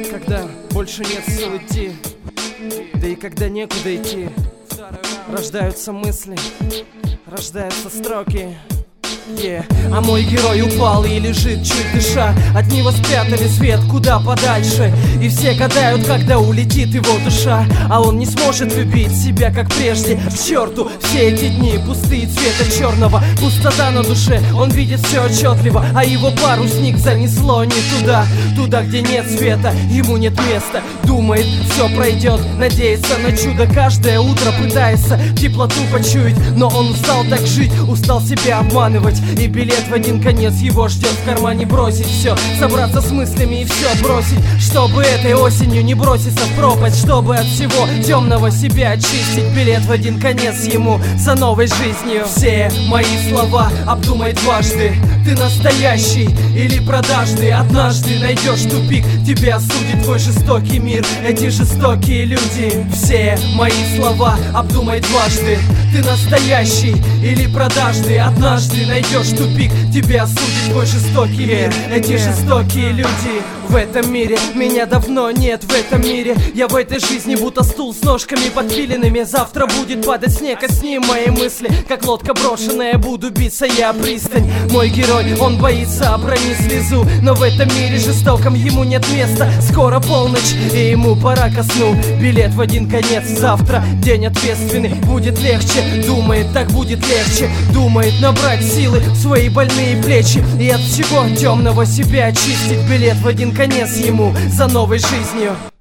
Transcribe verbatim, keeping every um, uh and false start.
Когда больше нет сил идти, да и когда некуда идти, рождаются мысли, рождаются строки. Yeah. А мой герой упал и лежит, чуть дыша. От него спрятали свет куда подальше, и все гадают, когда улетит его душа. А он не сможет любить себя, как прежде. К черту все эти дни пустые цвета черного. Пустота на душе, он видит все отчетливо. А его парусник занесло не туда, туда, где нет света, ему нет места. Думает, все пройдет, надеется на чудо. Каждое утро пытается теплоту почуять, но он устал так жить, устал себя обманывать. И билет в один конец его ждет в кармане. Бросить все, собраться с мыслями и все бросить, чтобы этой осенью не броситься в пропасть, чтобы от всего темного себя очистить. Билет в один конец ему за новой жизнью. Все мои слова обдумай дважды. Ты настоящий или продажный? Однажды найдешь тупик, тебя осудит твой жестокий мир, эти жестокие люди. Все мои слова обдумай дважды. Ты настоящий или продажный? Однажды найдешь тупик, тебя осудит твой жестокий мир, эти жестокие люди. В этом мире меня давно нет, в этом мире я в этой жизни будто стул с ножками подпиленными. Завтра будет падать снег, а с ним мои мысли, как лодка брошенная, буду биться я о пристань. Мой герой, он боится обронить слезу, но в этом мире жестоком ему нет места. Скоро полночь, и ему пора ко сну. Билет в один конец, завтра день ответственный, будет легче. Думает, так будет легче. Думает набрать силы в свои больные плечи и от всего темного себя очистить. Билет в один конец ему за новой жизнью.